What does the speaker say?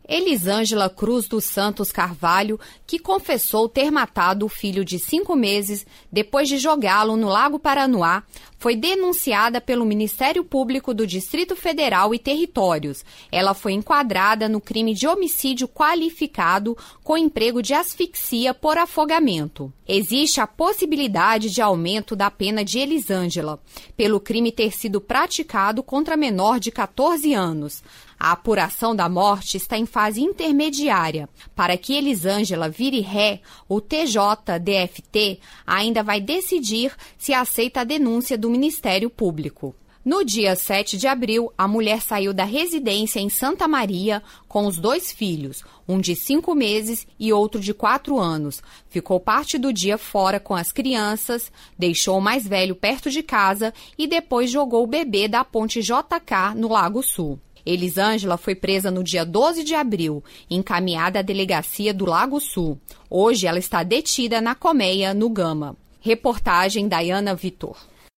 Elisângela Cruz dos Santos Carvalho, que confessou ter matado o filho de 5 meses depois de jogá-lo no Lago Paranoá, foi denunciada pelo Ministério Público do Distrito Federal e Territórios. Ela foi enquadrada no crime de homicídio qualificado com emprego de asfixia por afogamento. Existe a possibilidade de aumento da pena de Elisângela, pelo crime ter sido praticado contra menor de 14 anos. A apuração da morte está em fase intermediária. Para que Elisângela vire ré, o TJDFT ainda vai decidir se aceita a denúncia do Ministério Público. No dia 7 de abril, a mulher saiu da residência em Santa Maria com os 2 filhos, um de 5 meses e outro de 4 anos. Ficou parte do dia fora com as crianças, deixou o mais velho perto de casa e depois jogou o bebê da ponte JK no Lago Sul. Elisângela foi presa no dia 12 de abril, encaminhada à delegacia do Lago Sul. Hoje ela está detida na Colmeia, no Gama. Reportagem Dayana Vitor.